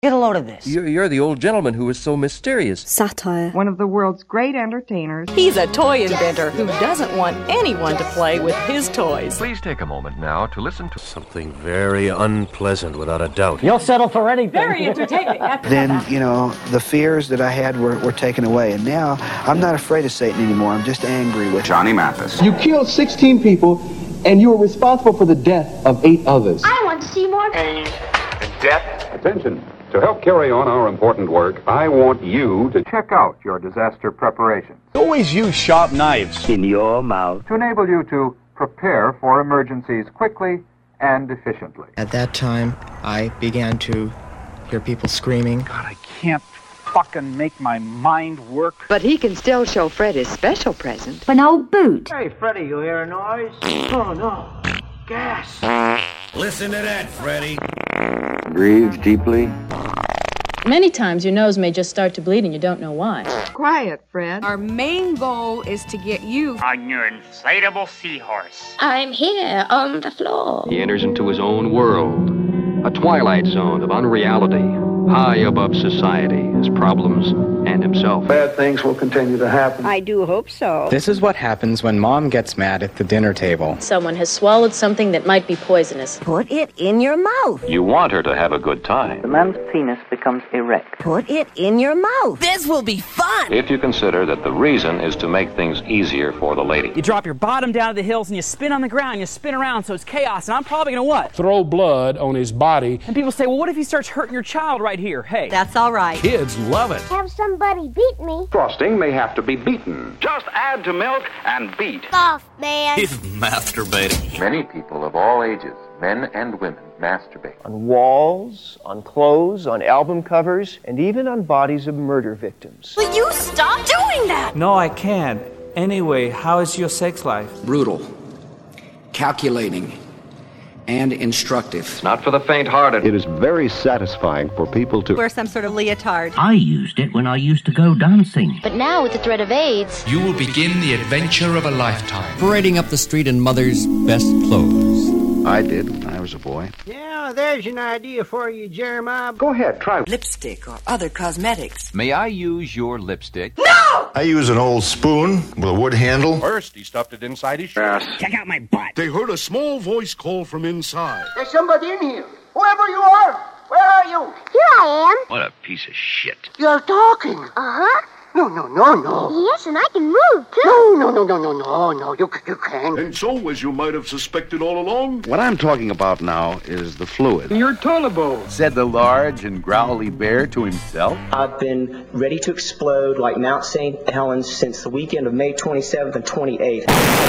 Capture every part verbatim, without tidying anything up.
Get a load of this. You're, you're the old gentleman who was so mysterious. Satire. One of the world's great entertainers. He's a toy inventor who doesn't want anyone to play with his toys. Please take a moment now to listen to something very unpleasant, without a doubt. You'll settle for anything. Very entertaining. Then, you know, the fears that I had were, were taken away. And now I'm not afraid of Satan anymore. I'm just angry with Johnny Mathis. You killed sixteen people, and you were responsible for the death of eight others. I want to see more pain and death. Attention. To help carry on our important work, I want you to check out your disaster preparations. Always use sharp knives in your mouth to enable you to prepare for emergencies quickly and efficiently. At that time, I began to hear people screaming. God, I can't fucking make my mind work. But he can still show Fred his special present. An old boot. Hey, Freddy, you hear a noise? Oh, no. Gas. Listen to that, Freddy. Breathe deeply. Many times your nose may just start to bleed and you don't know why. Quiet, Fred. Our main goal is to get you on your inflatable seahorse. I'm here on the floor. He enters into his own world, a twilight zone of unreality, high above society, his problems, and himself. Bad things will continue to happen. I do hope so. This is what happens when Mom gets mad at the dinner table. Someone has swallowed something that might be poisonous. Put it in your mouth. You want her to have a good time. The man's penis becomes erect. Put it in your mouth. This will be fun. If you consider that the reason is to make things easier for the lady. You drop your bottom down to the hills and you spin on the ground, you spin around, so it's chaos, and I'm probably gonna what? Throw blood on his body. And people say, well, what if he starts hurting your child right here? Hey. That's all right. Kids love it. Have somebody beat me. Frosting may have to be beaten. Just add to milk and beat. Off, man. He's masturbating. Many people of all ages, men and women, masturbate. On walls, on clothes, on album covers, and even on bodies of murder victims. Will you stop doing that? No, I can't. Anyway, how is your sex life? Brutal, calculating, and instructive. It's not for the faint-hearted. It is very satisfying for people to wear some sort of leotard. I used it when I used to go dancing. But now with the threat of AIDS, you will begin the adventure of a lifetime. Parading up the street in mother's best clothes. I did when I was a boy. Yeah, there's an idea for you, Jeremiah. Go ahead, try lipstick or other cosmetics. May I use your lipstick? No! I use an old spoon with a wood handle. First, he stuffed it inside his shirt. Check out my butt. They heard a small voice call from inside. There's somebody in here. Whoever you are, where are you? Here I am. What a piece of shit. You're talking. Uh-huh. No, no, no, no. Yes, and I can move, too. No, no, no, no, no, no, no. You, you can't. And so, as you might have suspected all along... What I'm talking about now is the fluid. Your toilet bowl. Said the large and growly bear to himself. I've been ready to explode like Mount Saint Helens since the weekend of May twenty-seventh and twenty-eighth.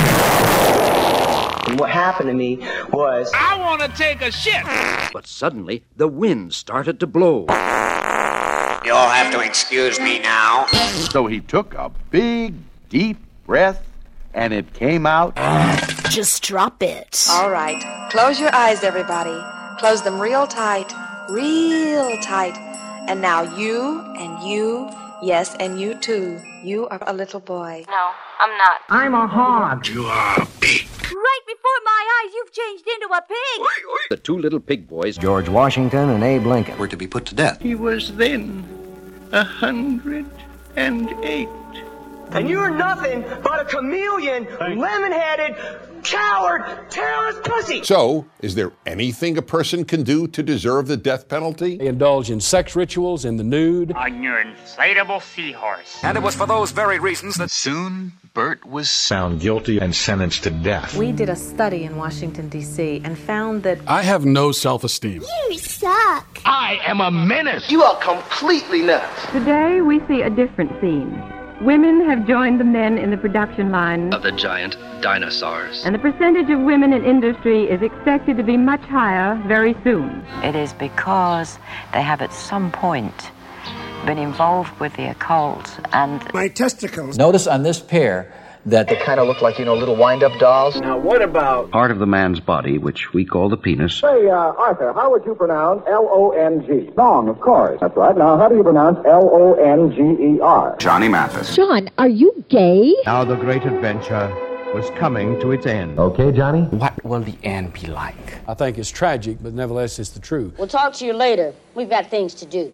And what happened to me was... I want to take a shit! But suddenly, the wind started to blow. You'll have to excuse me now. So he took a big, deep breath, and it came out. Just drop it. All right. Close your eyes, everybody. Close them real tight. Real tight. And now you and you, yes, and you too. You are a little boy. No, I'm not. I'm a hog. You are big. Right before my eyes, you've changed into a pig. The two little pig boys, George Washington and Abe Lincoln, were to be put to death. He was then a hundred and eight. And you're nothing but a chameleon, lemon-headed, coward, terrorist pussy. So, is there anything a person can do to deserve the death penalty? They indulge in sex rituals, in the nude. On your inflatable seahorse. And it was for those very reasons that soon Bert was found guilty and sentenced to death. We did a study in Washington, D C and found that I have no self-esteem. You suck. I am a menace. You are completely nuts. Today we see a different scene. Women have joined the men in the production line of the giant dinosaurs. And the percentage of women in industry is expected to be much higher very soon. It is because they have at some point been involved with the occult and... My testicles. Notice on this pair that they kind of look like, you know, little wind-up dolls. Now what about... Part of the man's body, which we call the penis. Say, uh, Arthur, how would you pronounce L O N G? Long, of course. That's right. Now, how do you pronounce L O N G E R? Johnny Mathis. John, are you gay? Now the great adventure was coming to its end. Okay, Johnny? What will the end be like? I think it's tragic, but nevertheless, it's the truth. We'll talk to you later. We've got things to do.